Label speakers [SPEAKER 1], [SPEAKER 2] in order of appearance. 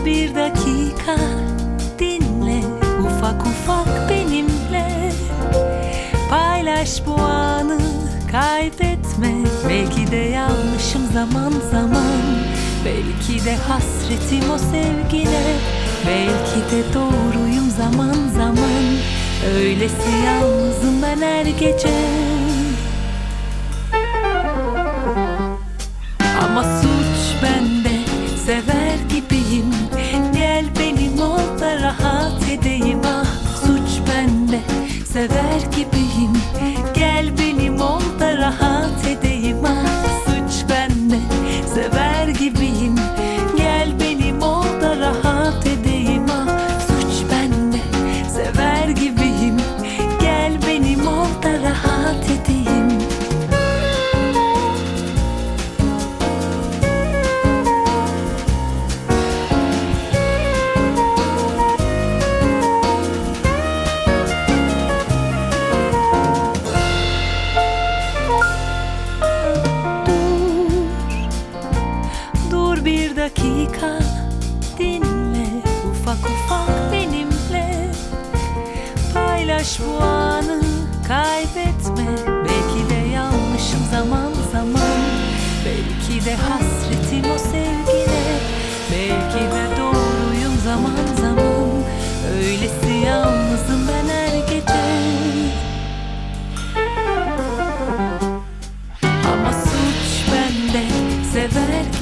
[SPEAKER 1] bir dakika, dinle ufak ufak benimle. Paylaş bu anı, kaybetme. Belki de yanlışım zaman zaman, belki de hasretim o sevgine, belki de doğruyum zaman zaman. Öylesi yalnızım ben her gece. Ama suç bende, sever gibiyim. Gel benim ol da rahat edeyim. Ah, suç bende, sever gibiyim. Gel benim ol da rahat edeyim. Ah, suç bende, sever gibiyim. Gel benim ol da rahat edeyim. Ah, suç bende, sever gibiyim. Gel benim ol da rahat edeyim. Bir dakika, dinle ufak ufak benimle. Paylaş bu anı, kaybetme. Belki de yanlışım zaman zaman, belki de hasretim o sevgine, belki de doğruyum zaman zaman. Öylesi yalnızım ben her gece. Ama suç bende, sever